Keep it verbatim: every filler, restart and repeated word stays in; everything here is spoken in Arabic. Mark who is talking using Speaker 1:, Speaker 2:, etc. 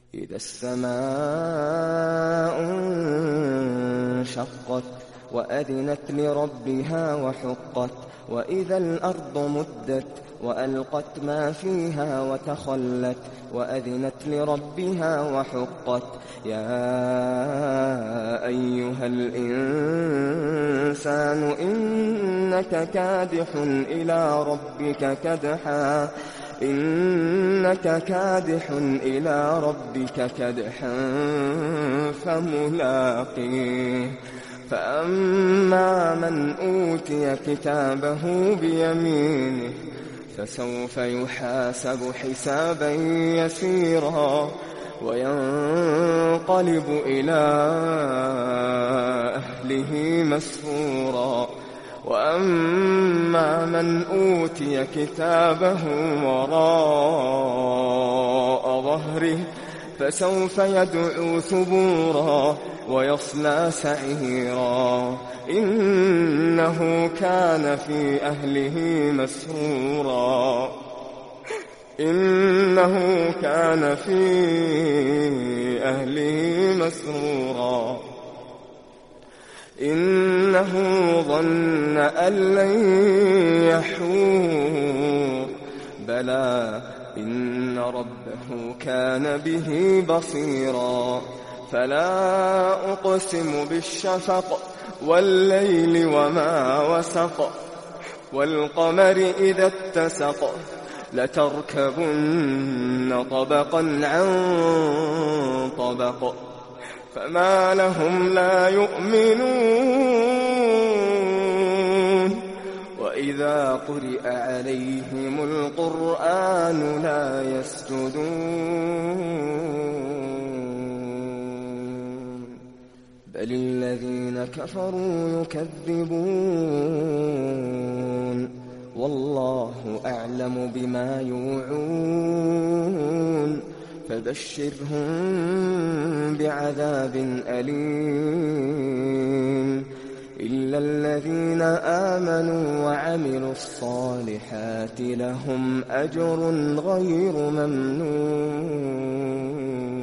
Speaker 1: إذا السماء انشقت وأذنت لربها وحقت وإذا الأرض مدت وألقت ما فيها وتخلت وأذنت لربها وحقت يا أيها الإنسان إنك كادح إلى ربك كدحا إنك كادح إلى ربك كدحا فملاقيه فأما من أوتي كتابه بيمينه فسوف يحاسب حسابا يسيرا وينقلب إلى أهله مسرورا وأما من أوتي كتابه وراء ظهره فسوف يدعو ثبورا ويصلى سعيرا إنه كان في أهله مسرورا إنه كان في أهله مسرورا إنه ظن أن لن يحور بلى إن ربه كان به بصيرا فلا أقسم بالشفق والليل وما وسق والقمر إذا اتسق لتركبن طبقا عن طبق فما لهم لا يؤمنون وإذا قرئ عليهم القرآن لا يسجدون بل الذين كفروا يكذبون والله أعلم بما يوعون فبشرهم بعذاب أليم إلا الذين آمنوا وعملوا الصالحات لهم أجر غير ممنون.